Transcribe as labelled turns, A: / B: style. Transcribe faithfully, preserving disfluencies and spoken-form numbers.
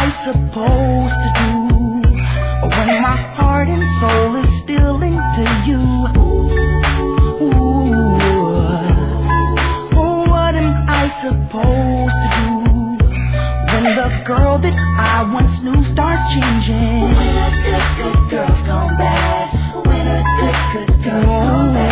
A: supposed to do when my heart and soul is still linked to you? Ooh, what am I supposed to do when the girl that I once knew starts changing? When a good, good girl's gone bad, when a good, good girl's gone bad.